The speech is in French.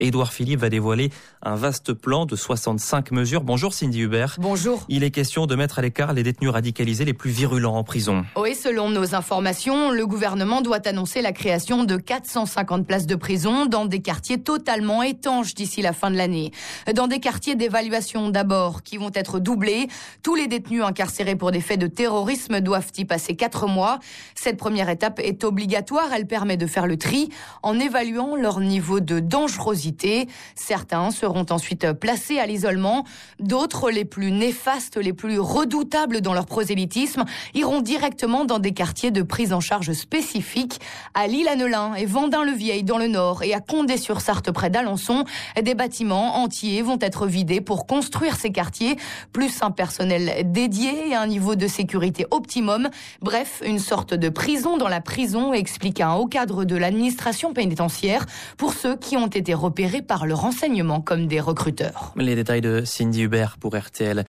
Édouard Philippe va dévoiler un vaste plan de 65 mesures. Bonjour Cindy Hubert. Bonjour. Il est question de mettre à l'écart les détenus radicalisés les plus virulents en prison. Oui, selon nos informations, le gouvernement doit annoncer la création de 450 places de prison dans des quartiers totalement étanches d'ici la fin de l'année. Dans des quartiers d'évaluation d'abord, qui vont être doublés. Tous les détenus incarcérés pour des faits de terrorisme doivent y passer 4 mois. Cette première étape est obligatoire. Elle permet de faire le tri en évaluant leur niveau de dangerosité. Certains seront ensuite placés à l'isolement. D'autres, les plus néfastes, les plus redoutables dans leur prosélytisme, iront directement dans des quartiers de prise en charge spécifiques. À Lille-Annelin et Vendin-le-Vieil dans le Nord et à Condé-sur-Sarthe près d'Alençon, des bâtiments entiers vont être vidés pour construire ces quartiers, plus un personnel dédié et un niveau de sécurité optimum. Bref, une sorte de prison dans la prison, explique un haut cadre de l'administration pénitentiaire pour ceux qui ont été repérés par le renseignement comme des recruteurs. Les détails de Cindy Hubert pour RTL.